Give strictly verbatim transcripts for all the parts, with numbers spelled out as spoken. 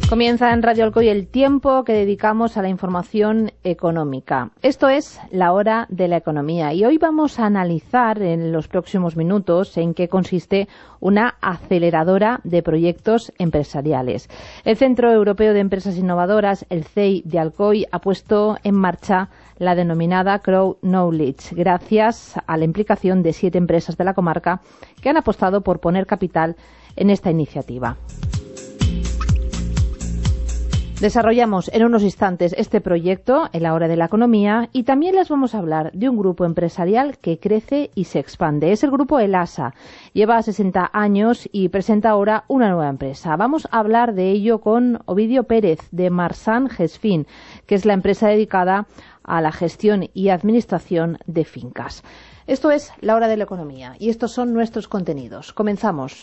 Comienza en Radio Alcoy el tiempo que dedicamos a la información económica. Esto es la hora de la economía y hoy vamos a analizar en los próximos minutos en qué consiste una aceleradora de proyectos empresariales. El Centro Europeo de Empresas Innovadoras, el C E I de Alcoy, ha puesto en marcha la denominada Grow Knowledge, gracias a la implicación de siete empresas de la comarca que han apostado por poner capital en esta iniciativa. Desarrollamos en unos instantes este proyecto en la hora de la economía y también les vamos a hablar de un grupo empresarial que crece y se expande. Es el grupo Elasa. Lleva sesenta años y presenta ahora una nueva empresa. Vamos a hablar de ello con Ovidio Pérez de Marsan Gesfin, que es la empresa dedicada a la gestión y administración de fincas. Esto es la hora de la economía y estos son nuestros contenidos. Comenzamos.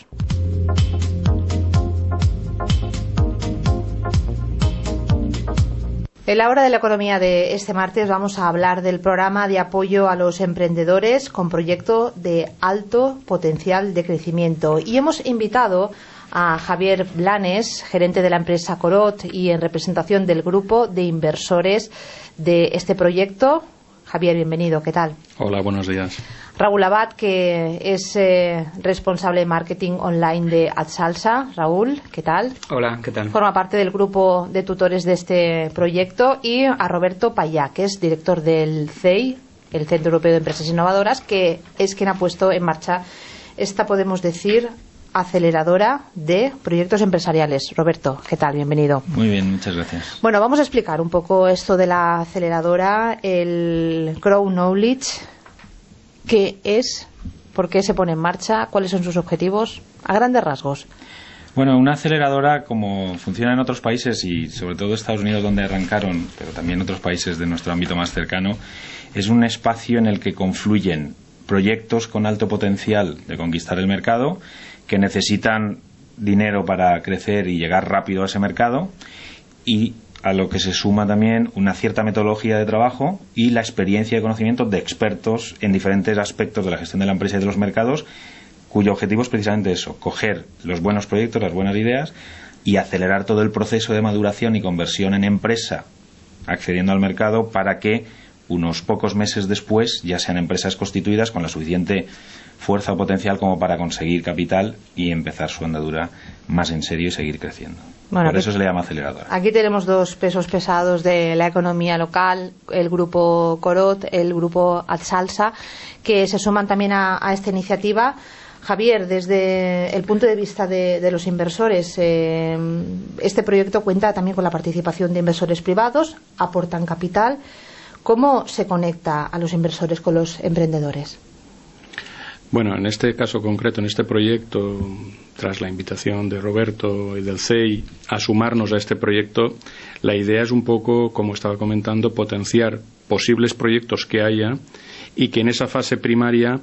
En la hora de la economía de este martes vamos a hablar del programa de apoyo a los emprendedores con proyecto de alto potencial de crecimiento. Y hemos invitado a Javier Blanes, gerente de la empresa Corot y en representación del grupo de inversores de este proyecto. Javier, bienvenido, ¿qué tal? Hola, buenos días. Raúl Abad, que es eh, responsable de marketing online de Adsalsa. Raúl, ¿qué tal? Hola, ¿qué tal? Forma parte del grupo de tutores de este proyecto. Y a Roberto Payá, que es director del C E I, el Centro Europeo de Empresas Innovadoras, que es quien ha puesto en marcha esta, podemos decir, aceleradora de proyectos empresariales. Roberto, ¿qué tal? Bienvenido. Muy bien, muchas gracias. Bueno, vamos a explicar un poco esto de la aceleradora, el Grow Knowledge. ¿Qué es? ¿Por qué se pone en marcha? ¿Cuáles son sus objetivos? A grandes rasgos. Bueno, una aceleradora, como funciona en otros países y sobre todo Estados Unidos, donde arrancaron, pero también otros países de nuestro ámbito más cercano, es un espacio en el que confluyen proyectos con alto potencial de conquistar el mercado, que necesitan dinero para crecer y llegar rápido a ese mercado, y a lo que se suma también una cierta metodología de trabajo y la experiencia y conocimiento de expertos en diferentes aspectos de la gestión de la empresa y de los mercados, cuyo objetivo es precisamente eso, coger los buenos proyectos, las buenas ideas y acelerar todo el proceso de maduración y conversión en empresa, accediendo al mercado, para que unos pocos meses después ya sean empresas constituidas con la suficiente fuerza o potencial como para conseguir capital y empezar su andadura más en serio y seguir creciendo. Bueno, por eso se le llama aceleradora. Aquí tenemos dos pesos pesados de la economía local, el grupo Corot, el grupo Adsalsa, que se suman también a, a esta iniciativa. Javier, desde el punto de vista de, de los inversores, eh, este proyecto cuenta también con la participación de inversores privados, aportan capital. ¿Cómo se conecta a los inversores con los emprendedores? Bueno, en este caso concreto, en este proyecto, tras la invitación de Roberto y del C E I a sumarnos a este proyecto, la idea es un poco, como estaba comentando, potenciar posibles proyectos que haya y que en esa fase primaria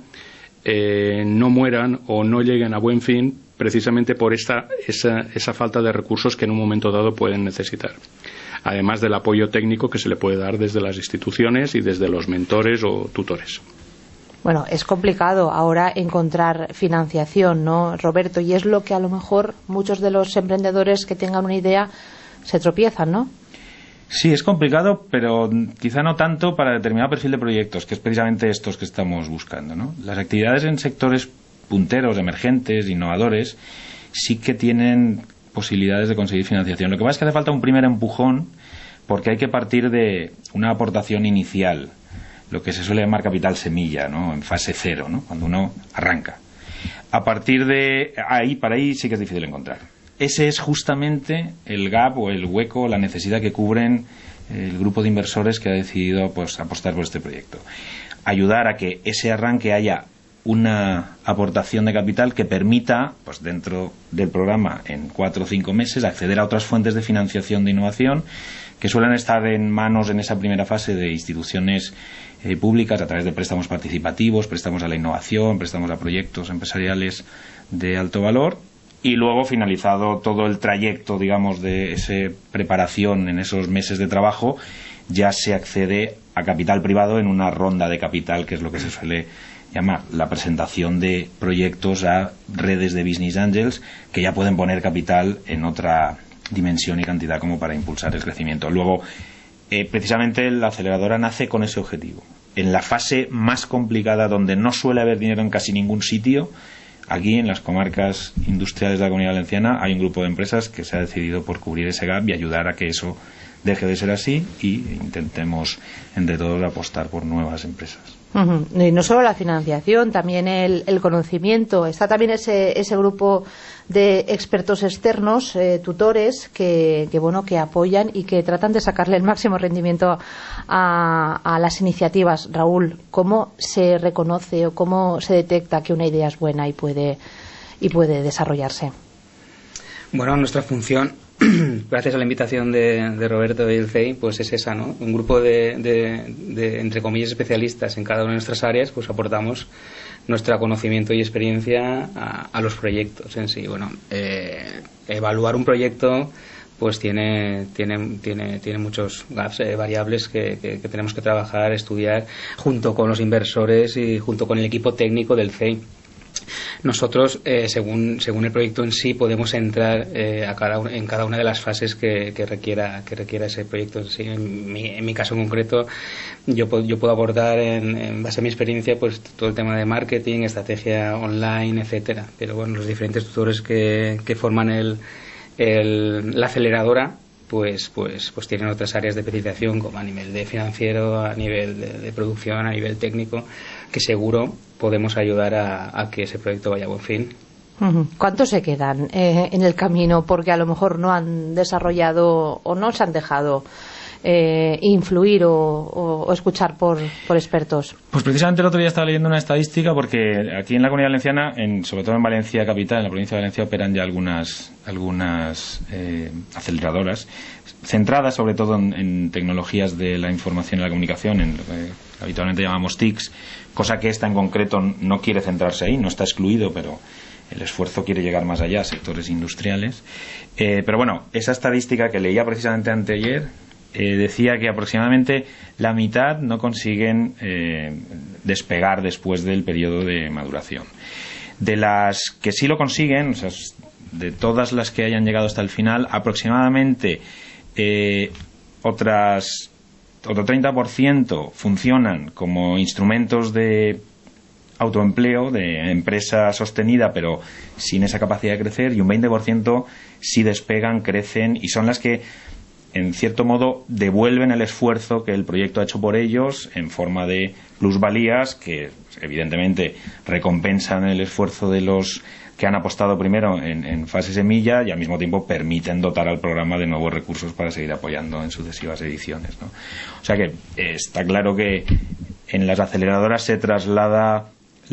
eh, no mueran o no lleguen a buen fin, precisamente por esta, esa, esa falta de recursos que en un momento dado pueden necesitar. Además del apoyo técnico que se le puede dar desde las instituciones y desde los mentores o tutores. Bueno, es complicado ahora encontrar financiación, ¿no, Roberto? Y es lo que a lo mejor muchos de los emprendedores que tengan una idea se tropiezan, ¿no? Sí, es complicado, pero quizá no tanto para determinado perfil de proyectos, que es precisamente estos que estamos buscando, ¿no? Las actividades en sectores punteros, emergentes, innovadores, sí que tienen posibilidades de conseguir financiación. Lo que pasa es que hace falta un primer empujón, porque hay que partir de una aportación inicial, lo que se suele llamar capital semilla, ¿no? En fase cero, ¿no? Cuando uno arranca. A partir de ahí, para ahí sí que es difícil encontrar. Ese es justamente el gap o el hueco o la necesidad que cubren el grupo de inversores que ha decidido, pues, apostar por este proyecto. Ayudar a que ese arranque haya una aportación de capital que permita, pues, dentro del programa, en cuatro o cinco meses, acceder a otras fuentes de financiación de innovación que suelen estar en manos en esa primera fase de instituciones eh, públicas a través de préstamos participativos, préstamos a la innovación, préstamos a proyectos empresariales de alto valor, y luego, finalizado todo el trayecto, digamos, de esa preparación en esos meses de trabajo, ya se accede a capital privado en una ronda de capital, que es lo que se suele llamar la presentación de proyectos a redes de business angels que ya pueden poner capital en otra dimensión y cantidad como para impulsar el crecimiento. Luego, eh, precisamente la aceleradora nace con ese objetivo. En la fase más complicada, donde no suele haber dinero en casi ningún sitio, aquí en las comarcas industriales de la Comunidad Valenciana hay un grupo de empresas que se ha decidido por cubrir ese gap y ayudar a que eso deje de ser así y intentemos entre todos apostar por nuevas empresas. Uh-huh. Y no solo la financiación, también el, el conocimiento. Está también ese, ese grupo de expertos externos, eh, tutores, que, que bueno que apoyan y que tratan de sacarle el máximo rendimiento a, a las iniciativas. Raúl, ¿cómo se reconoce o cómo se detecta que una idea es buena y puede, y puede desarrollarse? Bueno, nuestra función, gracias a la invitación de, de Roberto y el C E I, pues es esa, ¿no? Un grupo de, de, de, entre comillas, especialistas en cada una de nuestras áreas, pues aportamos nuestro conocimiento y experiencia a, a los proyectos en sí. Bueno, eh, evaluar un proyecto pues tiene tiene tiene tiene muchos gaps, eh, variables que, que, que tenemos que trabajar, estudiar junto con los inversores y junto con el equipo técnico del C E I. Nosotros, eh, según según el proyecto en sí, podemos entrar eh, a cada, en cada una de las fases que, que requiera que requiera ese proyecto en sí. En mi, en mi caso en concreto, yo puedo, yo puedo abordar en, en base a mi experiencia pues todo el tema de marketing, estrategia online, etcétera. Pero bueno, los diferentes tutores que, que forman el, el la aceleradora pues pues pues tienen otras áreas de especialización, como a nivel de financiero, a nivel de, de producción, a nivel técnico, que seguro podemos ayudar a, a que ese proyecto vaya a buen fin. ¿Cuántos se quedan eh, en el camino porque a lo mejor no han desarrollado o no se han dejado eh, influir o, o, o escuchar por, por expertos? Pues precisamente el otro día estaba leyendo una estadística, porque aquí en la Comunidad Valenciana, en, sobre todo en Valencia capital, en la provincia de Valencia, operan ya algunas algunas eh, aceleradoras centradas sobre todo en, en tecnologías de la información y la comunicación, en lo que habitualmente llamamos T I Cs, cosa que esta en concreto no quiere centrarse ahí, no está excluido, pero el esfuerzo quiere llegar más allá a sectores industriales. Eh, pero bueno, esa estadística que leía precisamente anteayer eh, decía que aproximadamente la mitad no consiguen eh, despegar después del periodo de maduración. De las que sí lo consiguen, o sea, de todas las que hayan llegado hasta el final, aproximadamente eh, otras otro treinta por ciento funcionan como instrumentos de autoempleo, de empresa sostenida pero sin esa capacidad de crecer, y un veinte por ciento sí despegan, crecen y son las que en cierto modo devuelven el esfuerzo que el proyecto ha hecho por ellos en forma de plusvalías que evidentemente recompensan el esfuerzo de los que han apostado primero en, en fase semilla y al mismo tiempo permiten dotar al programa de nuevos recursos para seguir apoyando en sucesivas ediciones, ¿no? O sea que eh, está claro que en las aceleradoras se traslada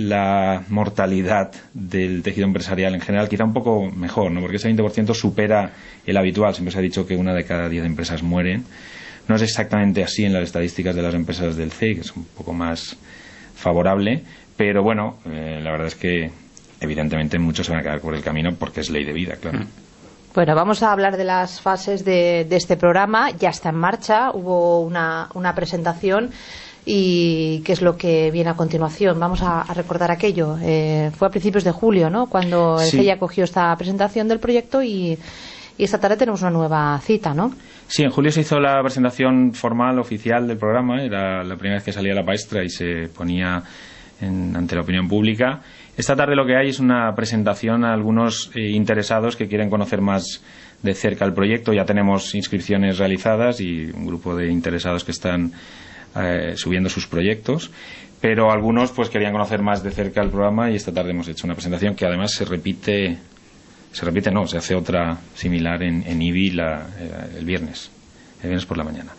la mortalidad del tejido empresarial en general quizá un poco mejor, ¿no? Porque ese veinte por ciento supera el habitual. Siempre se ha dicho que una de cada diez empresas mueren. No es exactamente así en las estadísticas de las empresas del C E I, que es un poco más favorable, pero bueno, eh, la verdad es que evidentemente muchos se van a quedar por el camino porque es ley de vida, claro. Bueno, vamos a hablar de las fases de, de este programa. Ya está en marcha, hubo una, una presentación. ¿Y qué es lo que viene a continuación? Vamos a, a recordar aquello. Eh, fue a principios de julio, ¿no?, cuando el sí. C E I acogió esta presentación del proyecto y, y esta tarde tenemos una nueva cita, ¿no? Sí, en julio se hizo la presentación formal, oficial del programa. Era la primera vez que salía a la palestra y se ponía en, ante la opinión pública. Esta tarde lo que hay es una presentación a algunos eh, interesados que quieren conocer más de cerca el proyecto. Ya tenemos inscripciones realizadas y un grupo de interesados que están Eh, subiendo sus proyectos, pero algunos pues querían conocer más de cerca el programa y esta tarde hemos hecho una presentación que además se repite se repite no, se hace otra similar en, en I B I la, eh, el viernes el viernes por la mañana.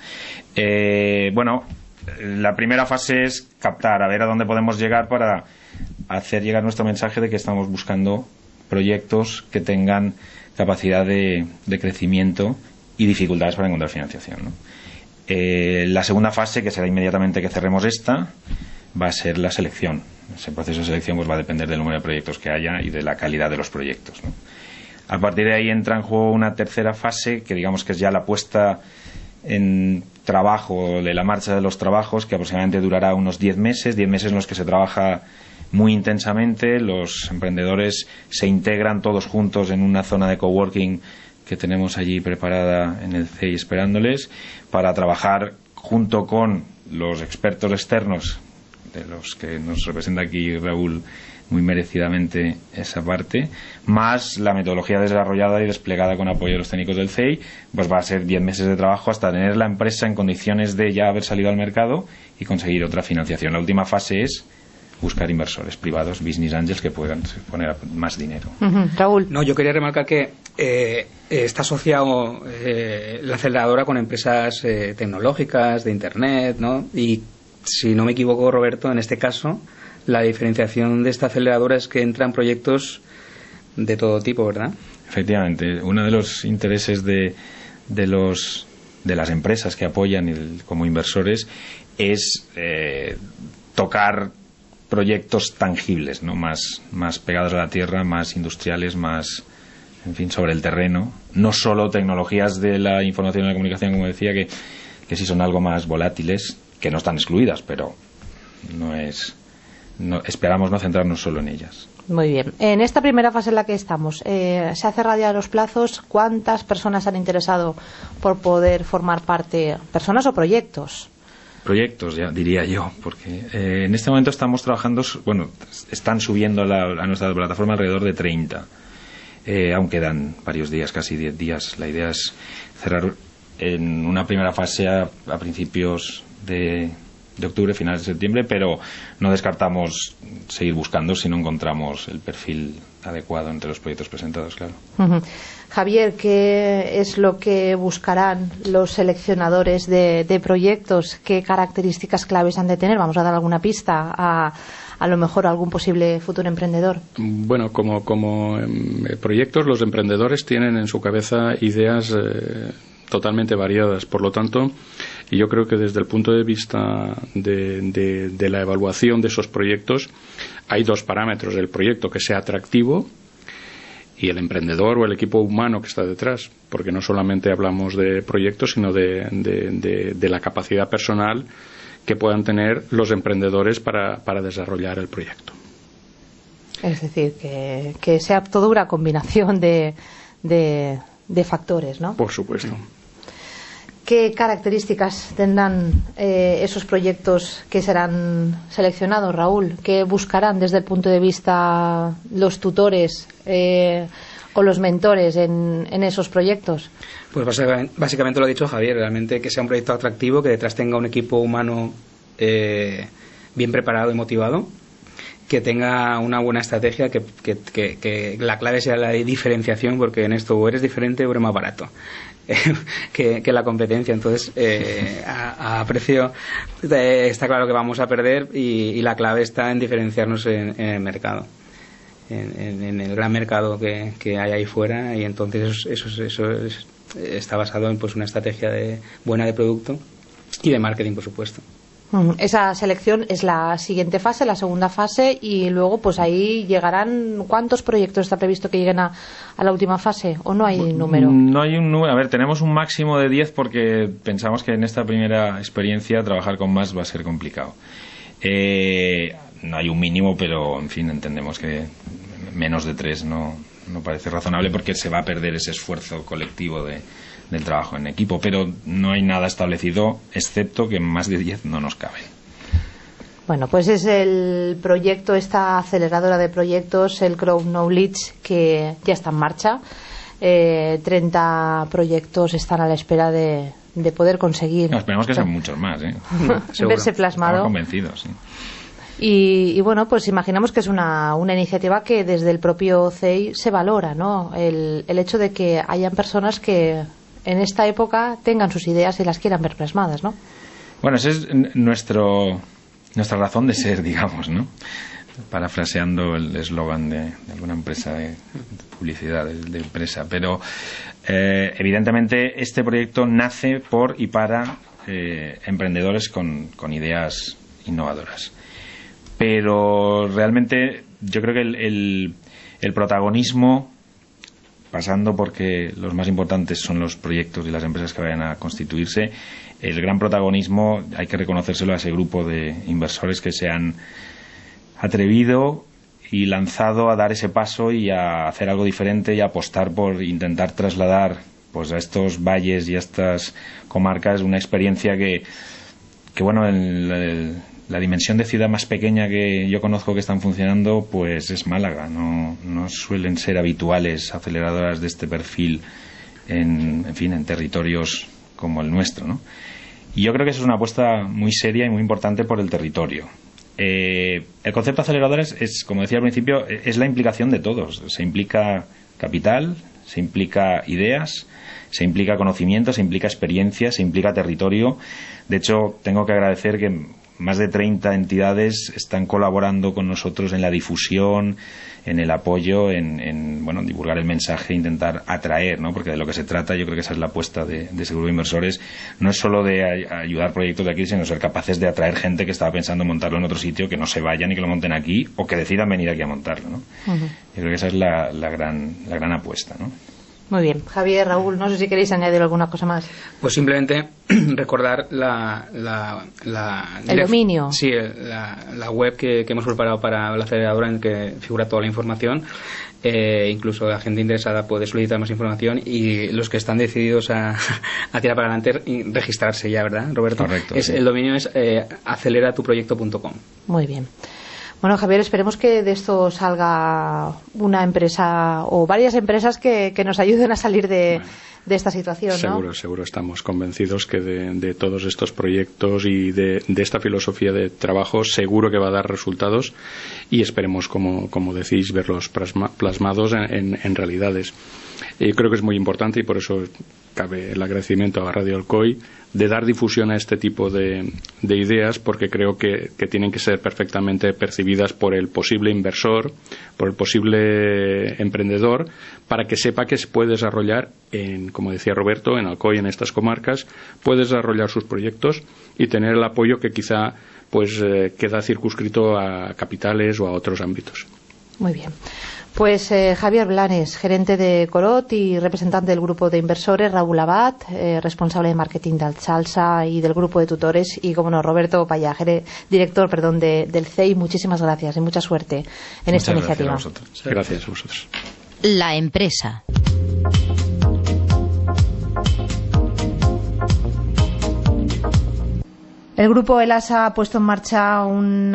Eh, bueno, la primera fase es captar, a ver a dónde podemos llegar para hacer llegar nuestro mensaje de que estamos buscando proyectos que tengan capacidad de, de crecimiento y dificultades para encontrar financiación, ¿no? Eh, la segunda fase, que será inmediatamente que cerremos esta, va a ser la selección. Ese proceso de selección pues va a depender del número de proyectos que haya y de la calidad de los proyectos, ¿no? A partir de ahí entra en juego una tercera fase, que digamos que es ya la puesta en trabajo de la marcha de los trabajos, que aproximadamente durará unos diez meses, diez meses en los que se trabaja muy intensamente. Los emprendedores se integran todos juntos en una zona de coworking que tenemos allí preparada en el C E I esperándoles para trabajar junto con los expertos externos, de los que nos representa aquí Raúl muy merecidamente esa parte, más la metodología desarrollada y desplegada con apoyo de los técnicos del C E I, pues va a ser diez meses de trabajo hasta tener la empresa en condiciones de ya haber salido al mercado y conseguir otra financiación. La última fase es buscar inversores privados, business angels, que puedan poner más dinero. Uh-huh. Raúl. No, yo quería remarcar que eh, está asociado eh, la aceleradora con empresas eh, tecnológicas, de Internet, ¿no? Y si no me equivoco, Roberto, en este caso, la diferenciación de esta aceleradora es que entran proyectos de todo tipo, ¿verdad? Efectivamente. Uno de los intereses de, de, los, de las empresas que apoyan el, como inversores es eh, tocar proyectos tangibles, ¿no? Más, más pegados a la tierra, más industriales, más, en fin, sobre el terreno. No solo tecnologías de la información y la comunicación, como decía, que, que sí son algo más volátiles, que no están excluidas, pero no es, no, esperamos no centrarnos solo en ellas. Muy bien. En esta primera fase en la que estamos, eh, ¿se ha cerrado ya los plazos? ¿Cuántas personas han interesado por poder formar parte? ¿Personas o proyectos? Proyectos, ya diría yo, porque eh, en este momento estamos trabajando, bueno, están subiendo a, la, a nuestra plataforma alrededor de treinta. Eh, aún quedan varios días, casi diez días. La idea es cerrar en una primera fase a, a principios de, de octubre, finales de septiembre, pero no descartamos seguir buscando si no encontramos el perfil adecuado entre los proyectos presentados, claro. Uh-huh. Javier, ¿qué es lo que buscarán los seleccionadores de, de proyectos? ¿Qué características claves han de tener? Vamos a dar alguna pista a, a lo mejor a algún posible futuro emprendedor. Bueno, como, como eh, proyectos, los emprendedores tienen en su cabeza ideas eh, totalmente variadas. Por lo tanto, yo creo que desde el punto de vista de, de, de la evaluación de esos proyectos, hay dos parámetros: el proyecto que sea atractivo y el emprendedor o el equipo humano que está detrás, porque no solamente hablamos de proyectos, sino de, de, de, de la capacidad personal que puedan tener los emprendedores para, para desarrollar el proyecto. Es decir, que, que sea toda una combinación de, de, de factores, ¿no? Por supuesto. ¿Qué características tendrán eh, esos proyectos que serán seleccionados, Raúl? ¿Qué buscarán desde el punto de vista los tutores eh, o los mentores en, en esos proyectos? Pues básicamente, básicamente lo ha dicho Javier, realmente que sea un proyecto atractivo, que detrás tenga un equipo humano eh, bien preparado y motivado, que tenga una buena estrategia, que, que, que, que la clave sea la diferenciación, porque en esto o eres diferente o eres más barato que, que la competencia. Entonces eh, a, a precio eh, está claro que vamos a perder, y, y la clave está en diferenciarnos en, en el mercado, en, en, en el gran mercado que, que hay ahí fuera, y entonces eso, eso, eso es, está basado en pues una estrategia de, buena de producto y de marketing, por supuesto. Esa selección es la siguiente fase, la segunda fase, y luego pues ahí llegarán. ¿Cuántos proyectos está previsto que lleguen a, a la última fase, o no hay número? No hay un número. A ver, tenemos un máximo de diez porque pensamos que en esta primera experiencia trabajar con más va a ser complicado. Eh, no hay un mínimo, pero en fin, entendemos que menos de tres no, no parece razonable, porque se va a perder ese esfuerzo colectivo de del trabajo en equipo, pero no hay nada establecido, excepto que más de diez no nos caben. Bueno, pues es el proyecto, esta aceleradora de proyectos, el Grow Knowledge, que ya está en marcha. Eh, treinta proyectos están a la espera de, de poder conseguir. No, esperemos que sean muchos más, ¿eh? Verse plasmado. Estamos convencidos, sí. Y, y bueno, pues imaginamos que es una, una iniciativa que desde el propio C E I se valora, ¿no? El, el hecho de que hayan personas que en esta época tengan sus ideas y las quieran ver plasmadas, ¿no? Bueno, ese es nuestro nuestra razón de ser, digamos, ¿no? Parafraseando el eslogan de, de alguna empresa de, de publicidad, de, de empresa. Pero eh, evidentemente este proyecto nace por y para eh, emprendedores con, con ideas innovadoras. Pero realmente yo creo que el, el, el protagonismo, pasando porque los más importantes son los proyectos y las empresas que vayan a constituirse, el gran protagonismo hay que reconocérselo a ese grupo de inversores que se han atrevido y lanzado a dar ese paso y a hacer algo diferente y a apostar por intentar trasladar pues a estos valles y a estas comarcas una experiencia que, que bueno, el, el, la dimensión de ciudad más pequeña que yo conozco que están funcionando pues es Málaga. No, no suelen ser habituales aceleradoras de este perfil en, en fin, en territorios como el nuestro, ¿no? Y yo creo que eso es una apuesta muy seria y muy importante por el territorio. Eh, el concepto de aceleradores es, como decía al principio, es la implicación de todos. Se implica capital, se implica ideas, se implica conocimiento, se implica experiencia, se implica territorio. De hecho, tengo que agradecer que más de treinta entidades están colaborando con nosotros en la difusión, en el apoyo, en, en bueno, divulgar el mensaje, intentar atraer, ¿no? Porque de lo que se trata, yo creo que esa es la apuesta de, de ese grupo de inversores, no es solo de a, ayudar proyectos de aquí, sino ser capaces de atraer gente que estaba pensando en montarlo en otro sitio, que no se vayan y que lo monten aquí, o que decidan venir aquí a montarlo, ¿no? Uh-huh. Yo creo que esa es la, la, gran, la gran apuesta, ¿no? Muy bien. Javier, Raúl, no sé si queréis añadir alguna cosa más. Pues simplemente recordar la... la, la el la, dominio. Sí, la, la web que, que hemos preparado para la aceleradora en que figura toda la información. Eh, incluso la gente interesada puede solicitar más información y los que están decididos a, a tirar para adelante registrarse ya, ¿verdad, Roberto? Correcto. Es, sí. El dominio es eh, acelera tu proyecto punto com. Muy bien. Bueno, Javier, esperemos que de esto salga una empresa o varias empresas que, que nos ayuden a salir de, bueno, de esta situación, ¿no? Seguro, seguro. Estamos convencidos que de, de todos estos proyectos y de, de esta filosofía de trabajo seguro que va a dar resultados y esperemos, como, como decís, verlos plasma, plasmados en, en, en realidades. Eh, creo que es muy importante y por eso cabe el agradecimiento a Radio Alcoy de dar difusión a este tipo de, de ideas, porque creo que, que tienen que ser perfectamente percibidas por el posible inversor, por el posible emprendedor, para que sepa que se puede desarrollar, en, como decía Roberto, en Alcoy, en estas comarcas, puede desarrollar sus proyectos y tener el apoyo que quizá pues eh, queda circunscrito a capitales o a otros ámbitos. Muy bien. Pues eh, Javier Blanes, gerente de Corot y representante del grupo de inversores, Raúl Abad, eh, responsable de marketing de Alsalsa y del grupo de tutores, y como no, Roberto Paya, director perdón, de, del C E I. Muchísimas gracias y mucha suerte en Muchas esta gracias iniciativa. A vosotros. Gracias a vosotros. La empresa. El grupo ELASA ha puesto en marcha un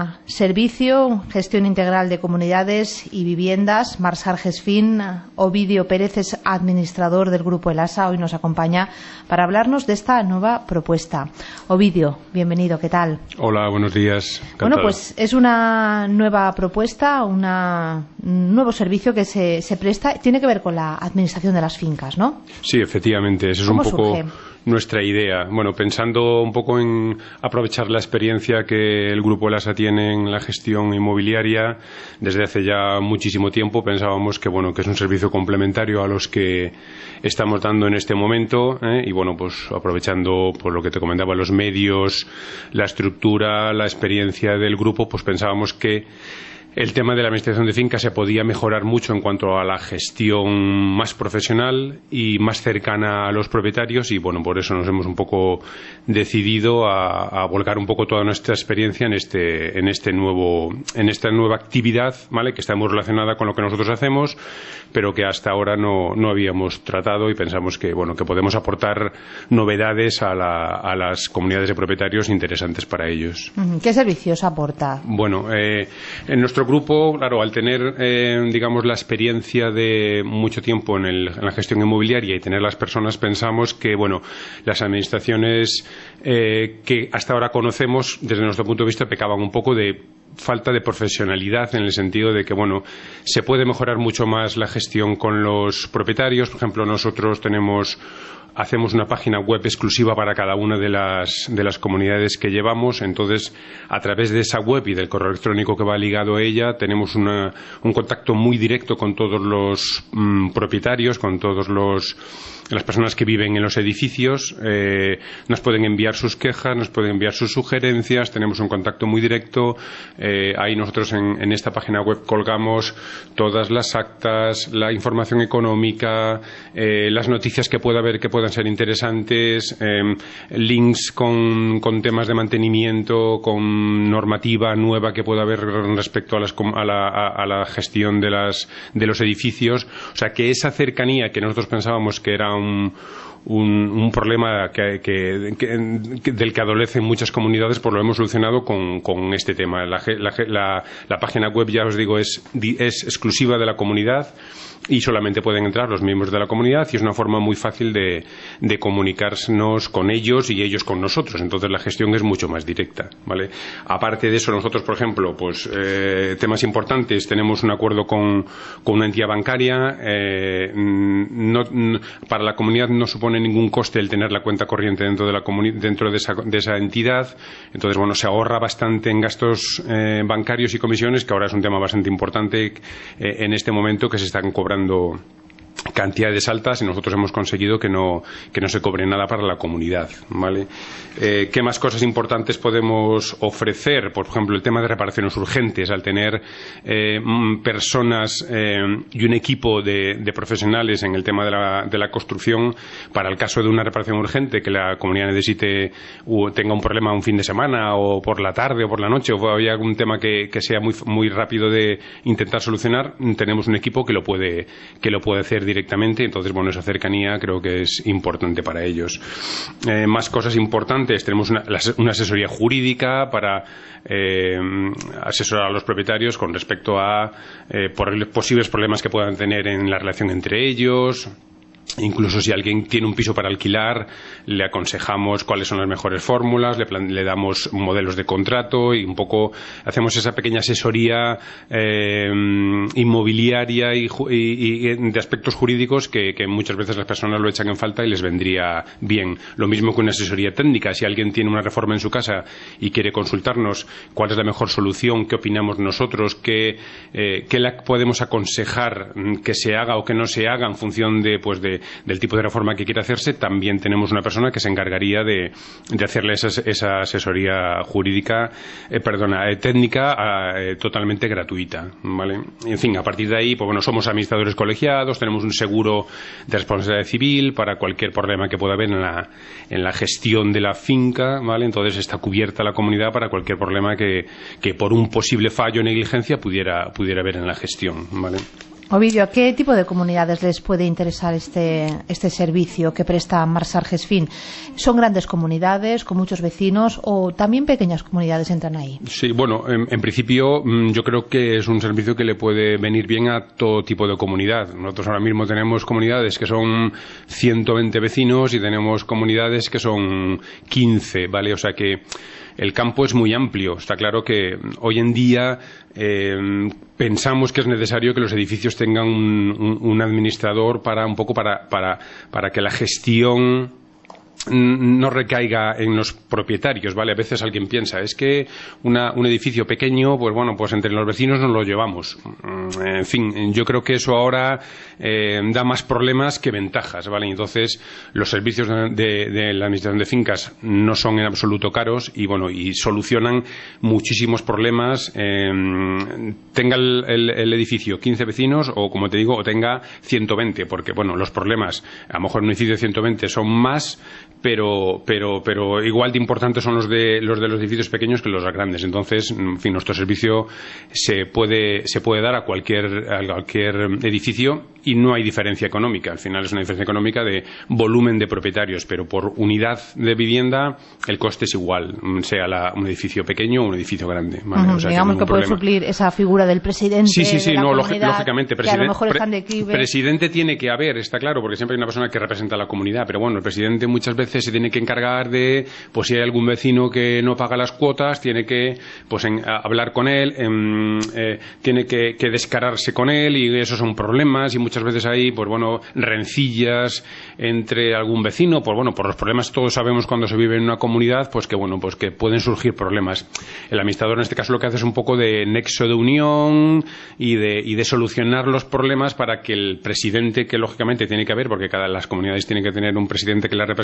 servicio, gestión integral de comunidades y viviendas. Marsar Gesfin, Ovidio Pérez es administrador del grupo ELASA. Hoy nos acompaña para hablarnos de esta nueva propuesta. Ovidio, bienvenido, ¿qué tal? Hola, buenos días. Encantado. Bueno, pues es una nueva propuesta, una, un nuevo servicio que se, se presta. Tiene que ver con la administración de las fincas, ¿no? Sí, efectivamente. Eso es un poco surge? nuestra idea. Bueno, pensando un poco en aprovechar la experiencia que el Grupo ELASA tiene en la gestión inmobiliaria desde hace ya muchísimo tiempo, pensábamos que bueno que es un servicio complementario a los que estamos dando en este momento, ¿eh? Y bueno, pues aprovechando por lo que te comentaba, los medios, la estructura, la experiencia del grupo, pues pensábamos que el tema de la administración de fincas se podía mejorar mucho en cuanto a la gestión más profesional y más cercana a los propietarios y bueno, por eso nos hemos un poco decidido a, a volcar un poco toda nuestra experiencia en este, en este nuevo, en esta nueva actividad, ¿vale? Que está muy relacionada con lo que nosotros hacemos, pero que hasta ahora no, no habíamos tratado y pensamos que bueno, que podemos aportar novedades a, la, a las comunidades de propietarios interesantes para ellos. ¿Qué servicios aporta? Bueno, eh, en nuestro grupo, claro, al tener, eh, digamos, la experiencia de mucho tiempo en, el, en la gestión inmobiliaria y tener las personas, pensamos que, bueno, las administraciones eh, que hasta ahora conocemos, desde nuestro punto de vista, pecaban un poco de falta de profesionalidad en el sentido de que, bueno, se puede mejorar mucho más la gestión con los propietarios. Por ejemplo, nosotros tenemos hacemos una página web exclusiva para cada una de las, de las comunidades que llevamos. Entonces, a través de esa web y del correo electrónico que va ligado a ella, tenemos una, un contacto muy directo con todos los mmm, propietarios, con todos los las personas que viven en los edificios. Eh, nos pueden enviar sus quejas, nos pueden enviar sus sugerencias, tenemos un contacto muy directo. Eh, ahí nosotros en, en esta página web colgamos todas las actas, la información económica, eh, las noticias que pueda haber que puedan puedan ser interesantes, eh, links con, con temas de mantenimiento, con normativa nueva que pueda haber respecto a, las, a, la, a, a la gestión de, las, de los edificios. O sea, que esa cercanía que nosotros pensábamos que era un Un, un problema que, que, que, del que adolecen muchas comunidades, pues lo hemos solucionado con, con este tema. La, la, la, la página web, ya os digo, es, es exclusiva de la comunidad y solamente pueden entrar los miembros de la comunidad, y es una forma muy fácil de, de comunicarnos con ellos y ellos con nosotros. Entonces la gestión es mucho más directa, ¿vale? Aparte de eso, nosotros, por ejemplo, pues eh, temas importantes, tenemos un acuerdo con, con una entidad bancaria. Eh, no, no, para la comunidad no supone ningún coste el tener la cuenta corriente dentro de la comuni- dentro de esa, de esa entidad. Entonces, bueno, se ahorra bastante en gastos eh, bancarios y comisiones, que ahora es un tema bastante importante eh, en este momento, que se están cobrando cantidades altas, y nosotros hemos conseguido que no, que no se cobre nada para la comunidad, ¿vale? Eh, ¿Qué más cosas importantes podemos ofrecer? Por ejemplo, el tema de reparaciones urgentes. Al tener eh, personas eh, y un equipo de, de profesionales en el tema de la, de la construcción, para el caso de una reparación urgente que la comunidad necesite o tenga un problema un fin de semana o por la tarde o por la noche, o haya algún tema que, que sea muy, muy rápido de intentar solucionar, tenemos un equipo que lo puede, que lo puede hacer directamente. Entonces, bueno, esa cercanía creo que es importante para ellos. Eh, más cosas importantes, tenemos una, una asesoría jurídica para eh, asesorar a los propietarios con respecto a eh, por posibles problemas que puedan tener en la relación entre ellos. Incluso si alguien tiene un piso para alquilar, le aconsejamos cuáles son las mejores fórmulas, le, plan- le damos modelos de contrato y un poco hacemos esa pequeña asesoría eh, inmobiliaria y, ju- y, y de aspectos jurídicos que, que muchas veces las personas lo echan en falta y les vendría bien. Lo mismo que una asesoría técnica. Si alguien tiene una reforma en su casa y quiere consultarnos cuál es la mejor solución, qué opinamos nosotros, qué, eh, qué la podemos aconsejar que se haga o que no se haga en función de, pues de del tipo de reforma que quiere hacerse, también tenemos una persona que se encargaría de, de hacerle esa, esa asesoría jurídica, eh, perdona, eh, técnica eh, totalmente gratuita, ¿vale? En fin, a partir de ahí, pues bueno, somos administradores colegiados, tenemos un seguro de responsabilidad civil para cualquier problema que pueda haber en la, en la gestión de la finca, ¿vale? Entonces está cubierta la comunidad para cualquier problema que, que por un posible fallo o negligencia pudiera, pudiera haber en la gestión, ¿vale? Ovidio, ¿a qué tipo de comunidades les puede interesar este, este servicio que presta Marsal Gesfin? ¿Son grandes comunidades con muchos vecinos o también pequeñas comunidades entran ahí? Sí, bueno, en, en principio yo creo que es un servicio que le puede venir bien a todo tipo de comunidad. Nosotros ahora mismo tenemos comunidades que son ciento veinte vecinos y tenemos comunidades que son quince, ¿vale? O sea que el campo es muy amplio. Está claro que hoy en día eh, pensamos que es necesario que los edificios tengan un, un, un administrador para un poco para, para, para que la gestión no recaiga en los propietarios, ¿vale? A veces alguien piensa, es que una, un edificio pequeño, pues bueno, pues entre los vecinos nos lo llevamos. En fin, yo creo que eso ahora eh, da más problemas que ventajas, ¿vale? Entonces, los servicios de, de, de la administración de fincas no son en absoluto caros y, bueno, y solucionan muchísimos problemas, eh, tenga el, el, el edificio quince vecinos o, como te digo, o tenga ciento veinte, porque, bueno, los problemas, a lo mejor en un edificio de ciento veinte son más, pero pero pero igual de importantes son los de los de los edificios pequeños que los grandes. Entonces, en fin, nuestro servicio se puede se puede dar a cualquier a cualquier edificio y no hay diferencia económica. Al final es una diferencia económica de volumen de propietarios, pero por unidad de vivienda el coste es igual, sea la, un edificio pequeño o un edificio grande, ¿vale? Uh-huh. O sea, digamos que, que puede problema. suplir esa figura del presidente. Sí, sí, sí, de la no, comunidad, lógicamente, que a lo mejor pre- están de equipe. presidente tiene que haber, está claro, porque siempre hay una persona que representa a la comunidad, pero bueno, el presidente muchas veces se tiene que encargar de, pues si hay algún vecino que no paga las cuotas, tiene que pues en, a, hablar con él, en, eh, tiene que, que descararse con él, y esos son problemas, y muchas veces hay, pues bueno, rencillas entre algún vecino, pues bueno, por los problemas todos sabemos cuando se vive en una comunidad, pues que bueno, pues que pueden surgir problemas. El administrador en este caso lo que hace es un poco de nexo de unión y de, y de solucionar los problemas para que el presidente, que lógicamente tiene que haber, porque cada las comunidades tienen que tener un presidente que la represente,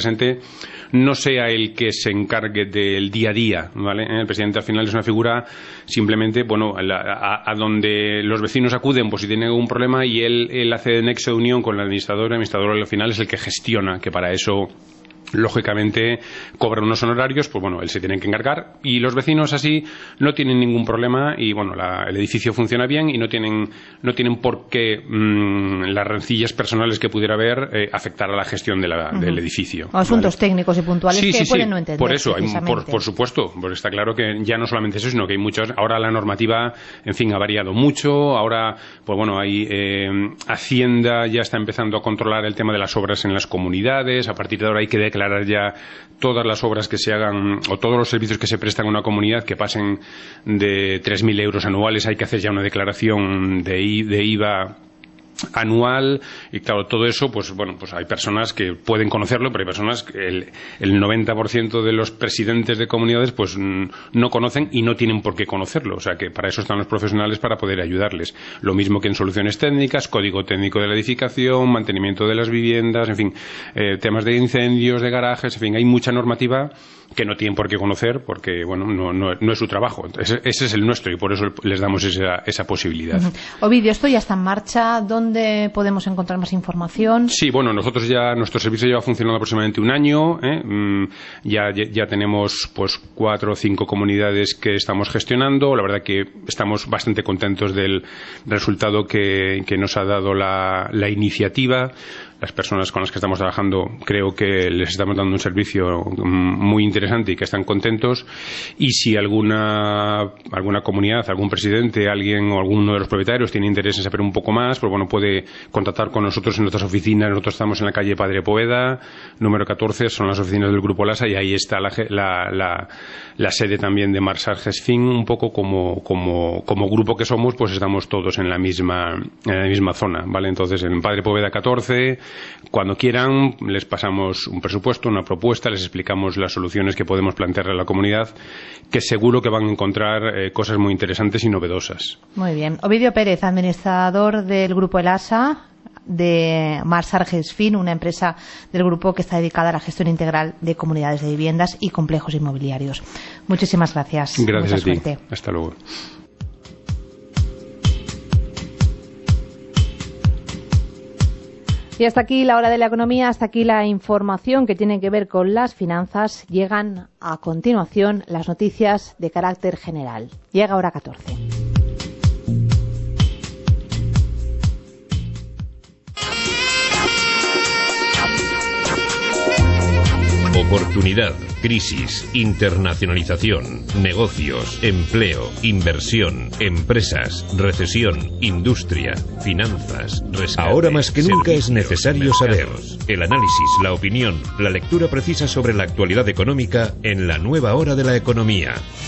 no sea el que se encargue del día a día, ¿vale? El presidente al final es una figura simplemente, bueno, a, a, a donde los vecinos acuden pues si tienen algún problema, y él, él hace de nexo de unión con el administrador. El administrador al final es el que gestiona, que para eso lógicamente cobran unos honorarios, pues bueno, él se tiene que encargar, y los vecinos así no tienen ningún problema, y bueno, la, el edificio funciona bien y no tienen no tienen por qué mmm, las rencillas personales que pudiera haber eh, afectar a la gestión de la, uh-huh. del edificio. O asuntos ¿vale? técnicos y puntuales sí, que sí, pueden sí. no entender. Por eso, hay, por, por supuesto, porque está claro que ya no solamente eso, sino que hay muchos. Ahora la normativa, en fin, ha variado mucho. Ahora, pues bueno, hay eh, Hacienda ya está empezando a controlar el tema de las obras en las comunidades. A partir de ahora hay que declarar ya todas las obras que se hagan o todos los servicios que se prestan a una comunidad que pasen de tres mil euros anuales. Hay que hacer ya una declaración de, I, de I V A anual, y claro, todo eso, pues bueno, pues hay personas que pueden conocerlo, pero hay personas que el, el noventa por ciento de los presidentes de comunidades pues no conocen y no tienen por qué conocerlo. O sea que para eso están los profesionales, para poder ayudarles. Lo mismo que en soluciones técnicas, código técnico de la edificación, mantenimiento de las viviendas, en fin, eh, temas de incendios, de garajes, en fin, hay mucha normativa que no tienen por qué conocer porque, bueno, no, no, no es su trabajo. Ese, ese es el nuestro y por eso les damos esa, esa posibilidad. Uh-huh. Ovidio, esto ya está en marcha. ¿Dónde podemos encontrar más información? Sí, bueno, nosotros ya, nuestro servicio lleva funcionando aproximadamente un año. ¿eh? Mm, ya, ya, ya tenemos pues cuatro o cinco comunidades que estamos gestionando. La verdad que estamos bastante contentos del resultado que, que nos ha dado la, la iniciativa. Las personas con las que estamos trabajando creo que les estamos dando un servicio muy interesante y que están contentos, y si alguna alguna comunidad, algún presidente, alguien o alguno de los propietarios tiene interés en saber un poco más, pues bueno, puede contactar con nosotros en nuestras oficinas. Nosotros estamos en la calle Padre Poveda, número catorce, son las oficinas del Grupo Lasa, y ahí está la, la, la, la sede también de Marsal Gesfin. Un poco como, como, como grupo que somos, pues estamos todos en la misma, en la misma zona, ¿vale? Entonces en Padre Poveda catorce, cuando quieran, les pasamos un presupuesto, una propuesta, les explicamos las soluciones que podemos plantearle a la comunidad, que seguro que van a encontrar eh, cosas muy interesantes y novedosas. Muy bien. Ovidio Pérez, administrador del Grupo Elasa, de Marsal Gesfin, una empresa del grupo que está dedicada a la gestión integral de comunidades de viviendas y complejos inmobiliarios. Muchísimas gracias. Gracias Mucha a ti. Suerte. Hasta luego. Y hasta aquí la hora de la economía, hasta aquí la información que tiene que ver con las finanzas. Llegan a continuación las noticias de carácter general. Llega hora catorce. Oportunidad, crisis, internacionalización, negocios, empleo, inversión, empresas, recesión, industria, finanzas, rescate. Ahora más que nunca es necesario saber el análisis, la opinión, la lectura precisa sobre la actualidad económica en la nueva hora de la economía.